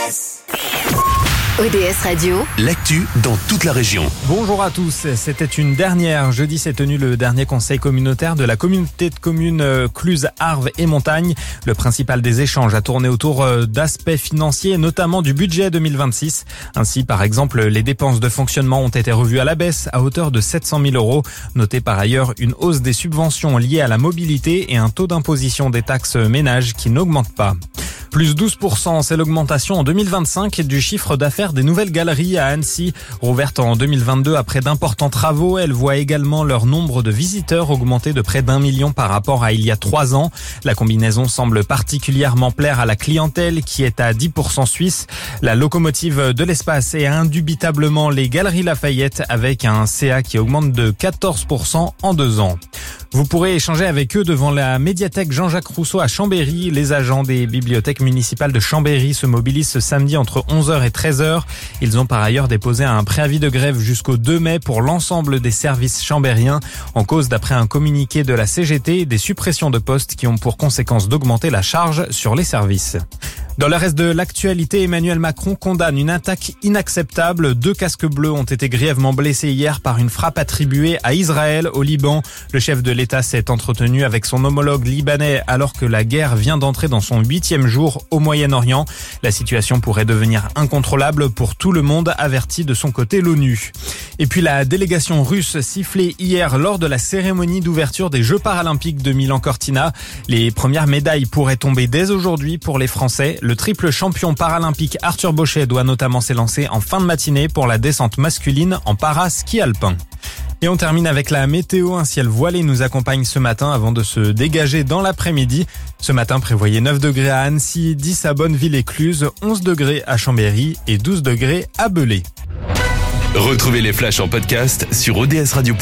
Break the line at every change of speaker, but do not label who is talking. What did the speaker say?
ODS Radio,
l'actu dans toute la région.
Bonjour à tous, c'était une dernière. Jeudi s'est tenu le dernier conseil communautaire de la communauté de communes Cluses, Arves et Montagne. Le principal des échanges a tourné autour d'aspects financiers, notamment du budget 2026. Ainsi, par exemple, les dépenses de fonctionnement ont été revues à la baisse à hauteur de 700 000 €. Notez par ailleurs une hausse des subventions liées à la mobilité et un taux d'imposition des taxes ménages qui n'augmente pas. Plus 12%, c'est l'augmentation en 2025 du chiffre d'affaires des nouvelles galeries à Annecy. Rouvertes en 2022 après d'importants travaux, elles voient également leur nombre de visiteurs augmenter de près d'1 million par rapport à il y a 3 ans. La combinaison semble particulièrement plaire à la clientèle qui est à 10% suisse. La locomotive de l'espace est indubitablement les Galeries Lafayette avec un CA qui augmente de 14% en 2 ans. Vous pourrez échanger avec eux devant la médiathèque Jean-Jacques Rousseau à Chambéry. Les agents des bibliothèques municipales de Chambéry se mobilisent ce samedi entre 11h et 13h. Ils ont par ailleurs déposé un préavis de grève jusqu'au 2 mai pour l'ensemble des services chambériens. En cause, d'après un communiqué de la CGT, des suppressions de postes qui ont pour conséquence d'augmenter la charge sur les services. Dans le reste de l'actualité, Emmanuel Macron condamne une attaque inacceptable. 2 casques bleus ont été grièvement blessés hier par une frappe attribuée à Israël au Liban. Le chef de l'État s'est entretenu avec son homologue libanais alors que la guerre vient d'entrer dans son 8e jour au Moyen-Orient. La situation pourrait devenir incontrôlable pour tout le monde, averti de son côté l'ONU. Et puis la délégation russe sifflait hier lors de la cérémonie d'ouverture des Jeux paralympiques de Milan-Cortina. Les premières médailles pourraient tomber dès aujourd'hui pour les Français. Le triple champion paralympique Arthur Bauchet doit notamment s'élancer en fin de matinée pour la descente masculine en para-ski alpin. Et on termine avec la météo. Un ciel voilé nous accompagne ce matin avant de se dégager dans l'après-midi. Ce matin, prévoyez 9 degrés à Annecy, 10 à Bonneville et Cluses, 11 degrés à Chambéry et 12 degrés à Belley.
Retrouvez les flashs en podcast sur odsradio.com.